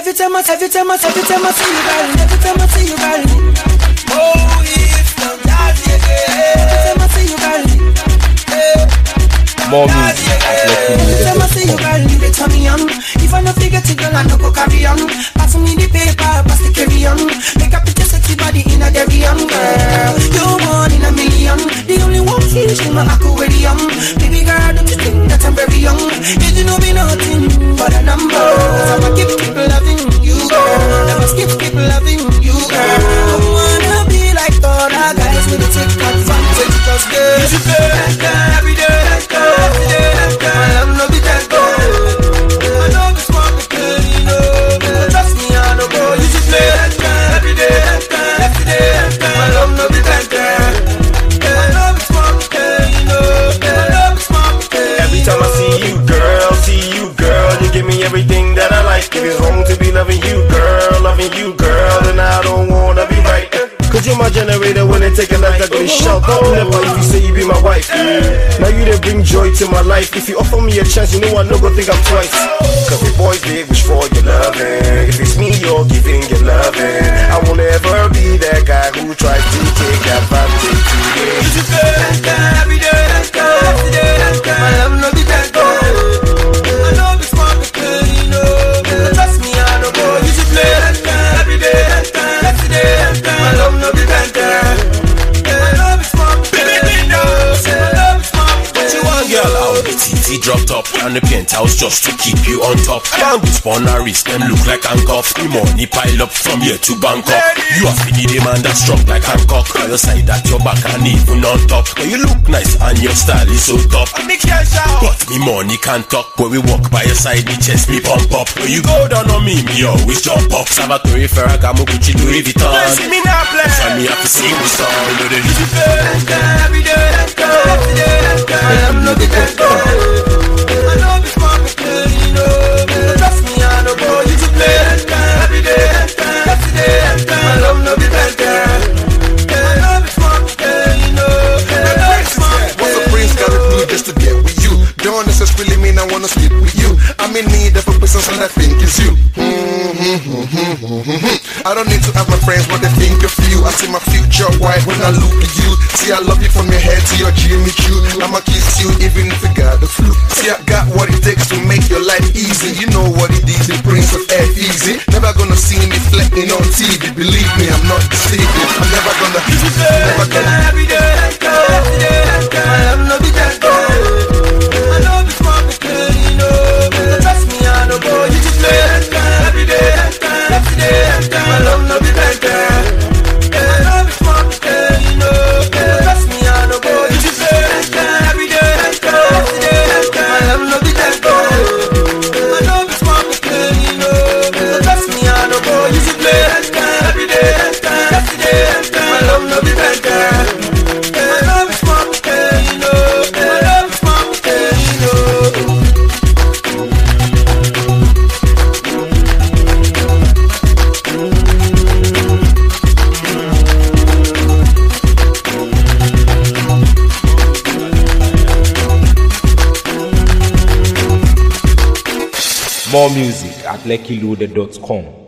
every time I see you, darling, every time I see you, darling. Oh, if not that, every time I see you, darling. More music. Every time I see you, darling, they turn me on. If I don't forget it, girl, I no go carry on. Pass me the paper, pass the carry on. Make up your sexy body in a very young girl. You're one in a million. The only one fish in my aquarium. Baby girl, don't you think that I'm very young? Did you know me nothing but a number? Cause I'ma keep loving you, girl. Never skip loving you, girl. I wanna be like other guys with a take advantage. Cause girl, you should play that girl every day. My love no be that girl. I know it's complicated, you know. Trust me, I know, boy. You should play that girl every day. My love no be that girl. I know it's complicated, you know. My love is complicated. Every time I see you, girl, you give me everything that I like. If it's wrong to be loving you, girl, then I don't wanna be right. Cause you're my generator when they take a life, I go shout out never if you say you be my wife. Now you done bring joy to my life. If you offer me a chance, you know I no go think I'm twice. Cause the boys they wish for your loving. If it's me you're giving your loving, I won't ever be that guy who tries to take advantage of you. You should play that guy every day. My love no be that girl. I know it's complicated, you know. Trust me, I know, boy. You should play that guy every day. My love no be that girl. My love is complicated, you know. My love is complicated. What you want, girl? I'll be TT dropped up and the penthouse just to keep you on top. Found this on a wrist, them look like handcuffs. The money pile up from here to Bangkok. You are feeding the man that's strong like Hancock. By your side at your back and even on top. But you look nice and your style is so top. But me money can't talk. When we walk by your side, me chest me pump up. When you go down on me always jump up. Salvatore Ferragamo, Gucci, Louis Vuitton. See me now play. So me have to sing the song. You know the hit every day. I am not the best girl. I know it's complicated, you know. Trust me, I know, boy. You should play that girl every day. My love no be that girl. My love is complicated, you know. My love is complicated. What's a prince gotta do just to get with you? Don't necessarily mean I wanna sleep with you. I'm in need of a person that I think is you. I don't need to ask my friends what they think of you. I see my future white when I look at you. See, I love you from your head to your Jimmy Choo. I'ma kiss you even if you got the flu. See, I got what it takes to make your life easy. You know what it is, the Prince of Air Easy. Never gonna see me flexing on TV. Believe me, I'm not deceiving. I'm never gonna every day. My love no be that girl. I know it's complicated, you know. Trust me, I know, boy. You should play that girl every day. My love no be that girl. My love is complicated, you know. Trust me, I know, boy. You should play that girl every day. My love no be that girl. My love is complicated, you know. Trust me, I know, boy. You should play that girl every day. My love no be that girl. My love is complicated, you know. My love is complicated, you know. More music at LeckyLoaded.com.